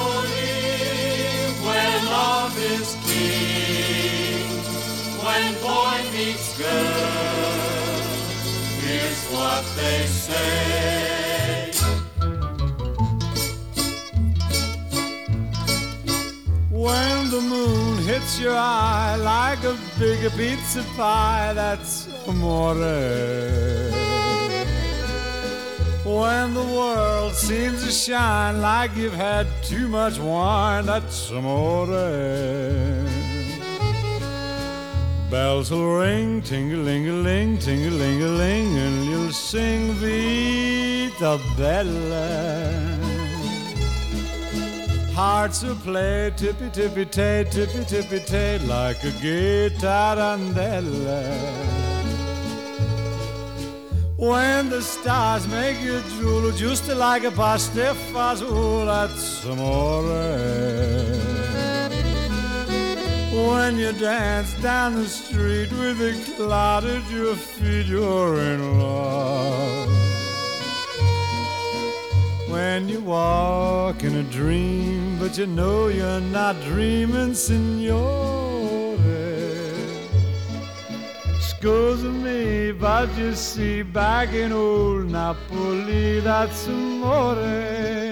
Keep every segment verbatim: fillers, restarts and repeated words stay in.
Napoli, where love is king. When boy meets girl, here's what they say. When the moon hits your eye like a big pizza pie, that's amore. When the world seems to shine like you've had too much wine, that's amore. Bells will ring, ting-a-ling-a-ling, ting-a-ling-a-ling, and you'll sing Vita Bella. Hearts will play tippy-tippy-tay, tippy-tippy-tay, like a guitarandella. When the stars make you drool, just like a pastifazool, that's amore. When you dance down the street with a cloud at your feet, you're in love. When you walk in a dream, but you know you're not dreaming, signore. Scusa me, but you see, back in old Napoli, that's amore.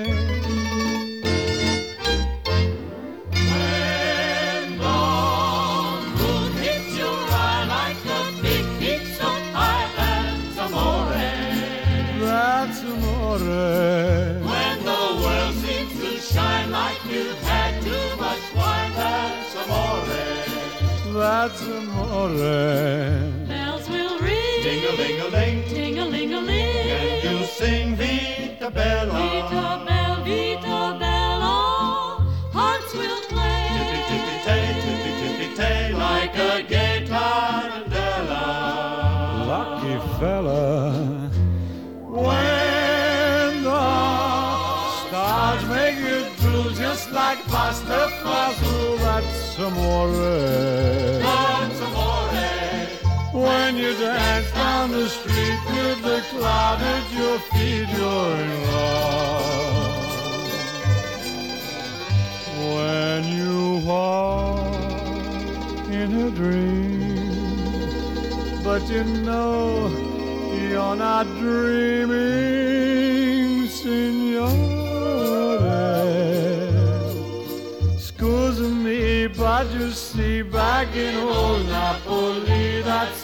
When the world seems to shine like you've had too much wine, that's amore. That's amore. Bells will ring, ting-a-ling-a-ling, ting-a-ling-a-ling, and you'll sing Vita Bella, Vita Bella, Vita Bella. Hearts will play, tippy-tippy-tay, tippy-tippy-tay, like a gay tarantella. Lucky fella. When the stars make you drool just like pasta fazool, that's amore. That's amore. When you dance down the street with the cloud at your feet, you're in love. When you walk in a dream, but you know you're not dreaming, signore. Scusa me, but you see, back in old Napoli, that's